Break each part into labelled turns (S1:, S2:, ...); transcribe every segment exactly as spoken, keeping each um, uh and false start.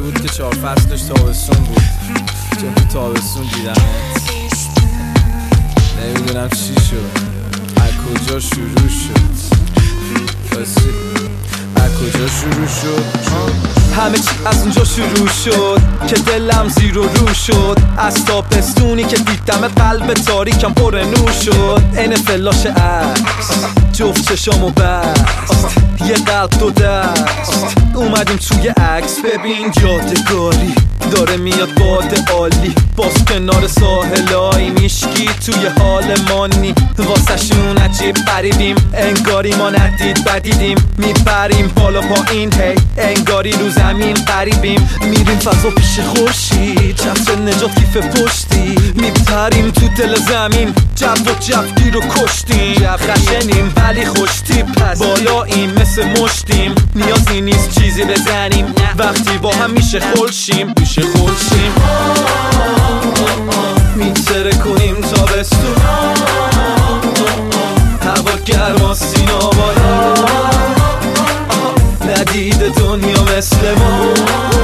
S1: بود که چهار فصلش تابستون بود، چون تو تابستون دیدمت. نمیدونم چی شد، از کجا شروع شد، بسی از کجا شروع شد. همه چی از اونجا شروع شد که دلم زیر و رو شد. از تابستونی که دیدم قلب تاریکم پر نور شد. این فلاش عکس جفت چشام و بست، یه قلب دو دست. اومدیم توی عکس ببین یادگاری داره میاد باد عالی. باز کنار ساحلای میشکی توی حال مانی. واسه شون عجیب غریبیم، انگاری ما ندید بدیدیم. میپریم بالا پایین هی انگاری رو زمین قریبیم. میریم فضا پیش خورشید، جفت نجات کیف پشتی. میپریم تو دل زمین، جو و جفتی رو کشتیم. جو خشنیم ولی خوشتی پس بالاییم مثل مشتیم. نیازی نیست چیزی بزنیم وقتی با هم میشه خلشیم. میشه خلشیم میتره کنیم تابستون. هوا گرما سینا بالا، ندید دنیا مثل ما.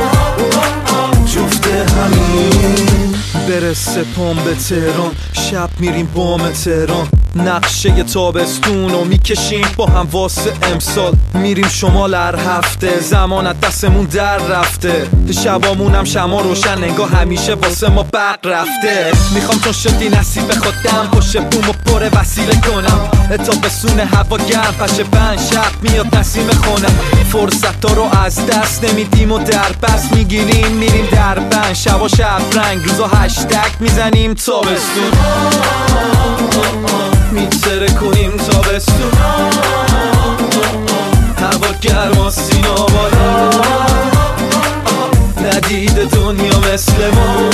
S1: جفت همین برسه پام به تهران، شب میریم بام تهران. نقشه تابستون رو میکشیم با هم واسه امسال. میریم شمال هر هفته، زمانت دستمون در رفته. شبامونم شما روشن انگار همیشه واسه ما برق رفته. میخوام چون شدی نصیب خودم پشت بومو پر وسیله کنم. تابستون هوا گرم پشه بند، شب میاد نسیم خونم. فرصت ها رو از دست نمیدیم و در بست میگیریم میریم در بند. شبا شب رنگ روزا هشتگ میزنیم تابستون. میتره کنیم تابستون. هوا گرما سینا بالا، ندید دنیا مثل ما.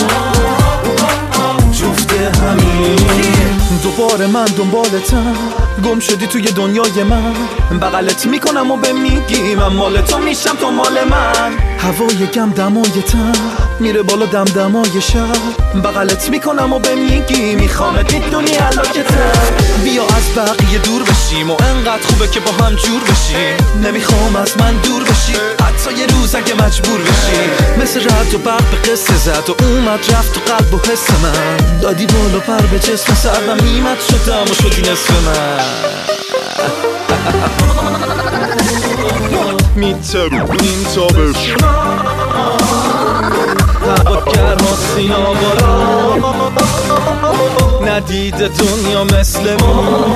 S1: جفت همین دوباره من دنبالتم، گم شدی توی دنیای من. بغلت میکنم و به میگی من مال تو میشم تو مال من. هوای گم دمایتم میره بالا دم دمای شب. بغلت میکنم و به میگی میخوامت میدونی علاکتم. بیا از بقیه دور بشیم و انقدر خوبه که با هم جور بشیم. نمیخوام از من دور بشی حتی یه روز اگه مجبور بشی. مثل رد و برق به قصه زد و اومد رفت تو قلب و حس من. دادی بالا پر به جسم سردم میمد شدم و شدی نصف من. میترونیم تابستون. هوا گرما سینا بالا، ندید دنیا مثل ما.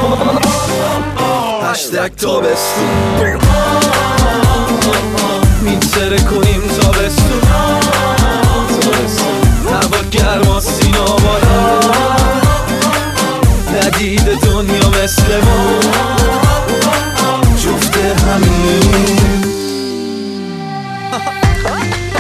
S1: هشتگ تابستون. میتره کنیم تابستون. هوا گرما سینا بالا، ندید دنیا مثل ما. جفت همین